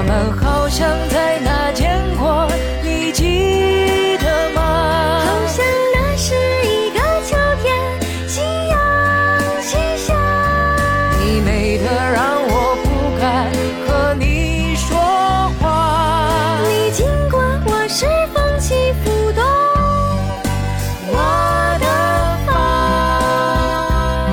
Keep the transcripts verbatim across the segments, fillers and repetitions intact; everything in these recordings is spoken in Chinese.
我们好像在哪见过，你记得吗？ 好像那是一个秋天，夕阳西下， 你美得让我不敢和你说话， 你经过我是风起拂动我的发。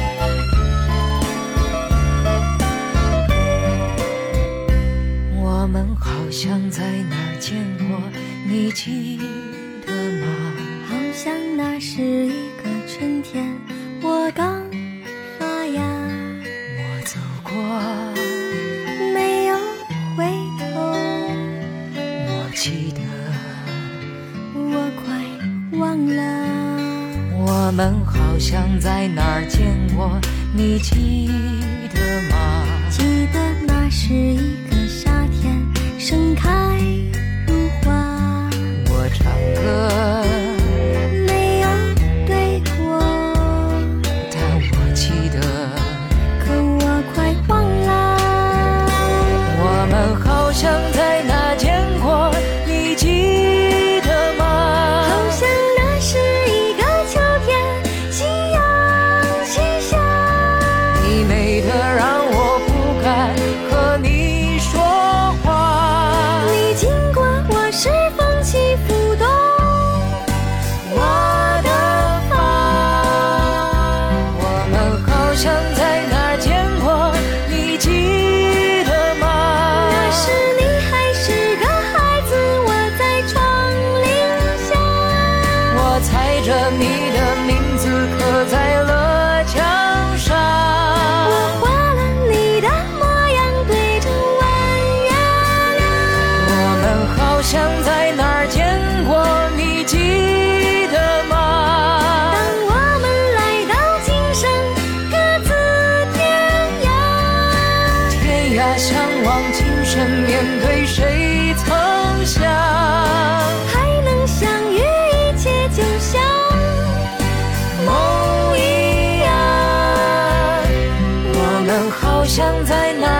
我们好像在哪儿见过，你记得吗？ 好像那是一个春天，我刚发芽， 我走过， 没有回头， 我记得， 我快忘了。 我们好像在哪儿见过，你记得吗？ 记得那是一个夏天，盛开如花， 我唱歌， 没有对过， 但我记得， 可我快忘了。 我们好像在哪见过，你记得吗？ 好像那是一个秋天，夕阳西下， 你美得让我不敢和你说话， 你经过我是风起拂动我的发。 我们好像在哪儿见过，你记得吗？ 那时你还是个孩子，我在窗棂下， 我踩着你的名字刻在了墙上， 我画了你的模样，对着弯月亮。 我们好像在哪儿见过，你记得吗？ 当我们来到今生，各自天涯， 天涯相望，今生面对谁曾想？ 还能相遇，一切就像梦一样，我们好像在哪